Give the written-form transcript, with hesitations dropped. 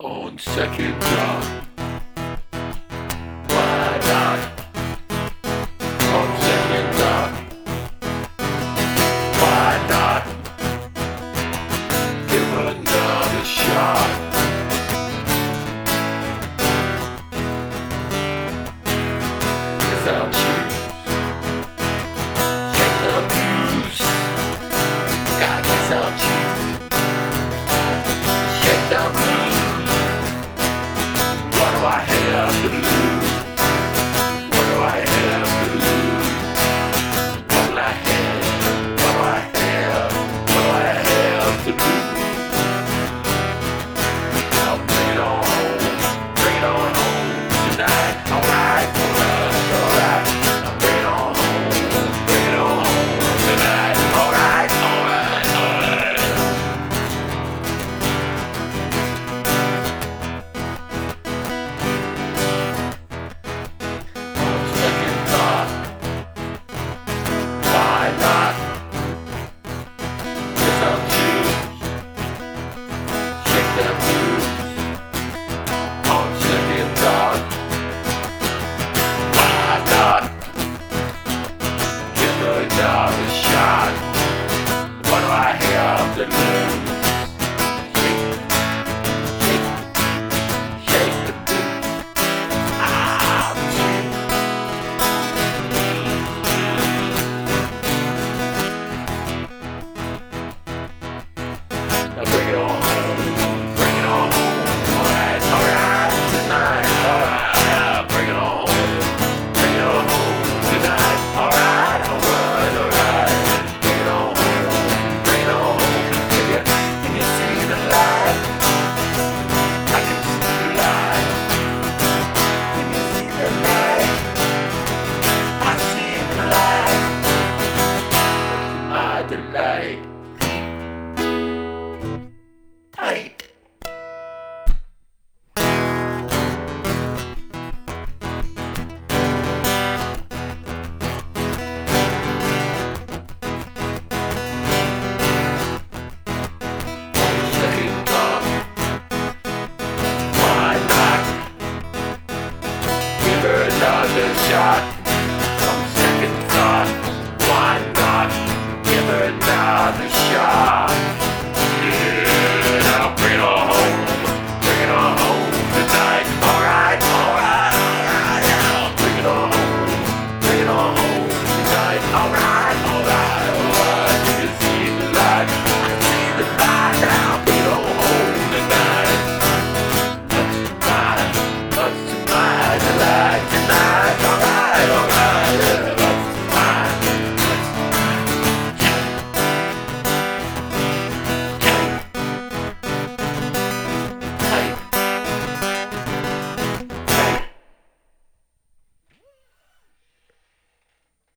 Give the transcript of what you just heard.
On second thought, why not? On second thought, why not? Give another shot. Guess I'll choose. Check the views. God, guess I'll choose. Check the views. What do I have to lose? What do I have to lose? What will I have? What do I have? What do I have to lose? I'll bring it on home. Bring it on home tonight. Alright, alright, alright. I'll bring it on home. Bring it on home tonight. Alright, alright, alright. Second thought, why not? Guess I'll choose. Check the views. On second thought, why not? Give another shot. What do I have to lose?